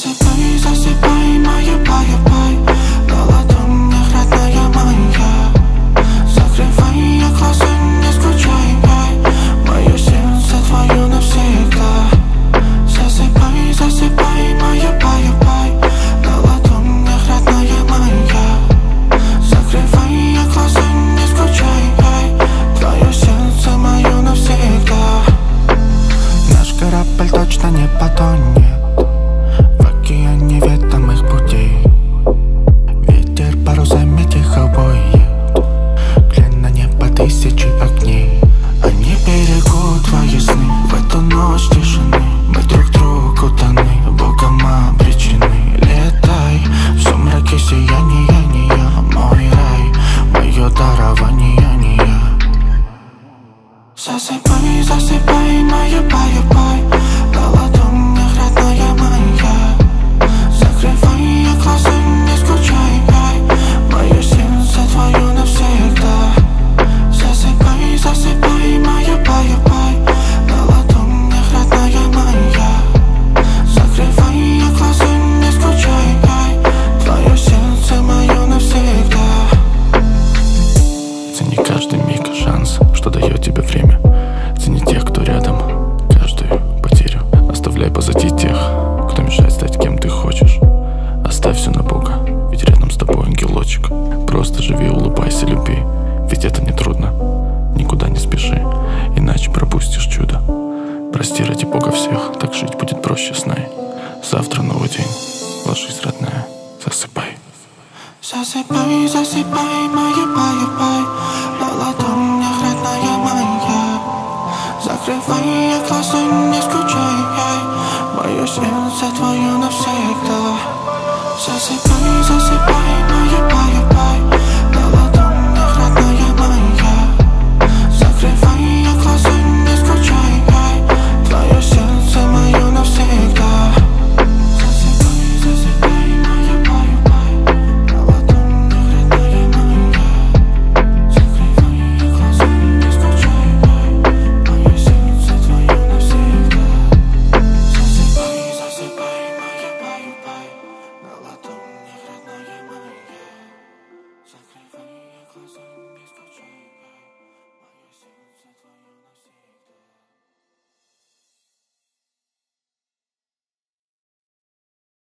Засыпай, засыпай, моя бай-бай. На ладонях родная моя. Закрывай глаза, не скучай. Мое сердце твое навсегда. Засыпай, засыпай, моя бай-бай. На ладонях родная моя. Закрывай глаза, не скучай. Твое сердце мое навсегда. Наш корабль точно не потонет в океане ведомых путей. Ветер парусами тихо воет, глянь на небо тысячи огней. Они берегут твои сны в эту ночь тишины. Мы друг другу даны, Богом обречены. Летай в сумраке сияния, мой рай, мое дарование. Засыпай, засыпай, моя бай-бай. На ладонях родная моя. Закрывай глаза, не скучай. Мое сердце твое навсегда. Засыпай, засыпай, моя бай-бай. На ладонях родная моя. Закрывай глаза, не скучай. Твое сердце мое навсегда. Цени каждый миг, шанс, что дает тебе время. Цени тех, кто рядом, каждую потерю. Оставляй позади тех, кто мешает стать кем ты хочешь. Оставь все на Бога, ведь рядом с тобой ангелочек. Просто живи, улыбайся, люби, ведь это не трудно. Никуда не спеши, иначе пропустишь чудо. Прости ради Бога всех, так жить будет проще сна. Завтра новый день, ложись, родная, засыпай. Засыпай, засыпай, моя бай-бай. На ладонях родная моя. Закрывай глаза, не скучай. Мое сердце твое навсегда. Засыпай.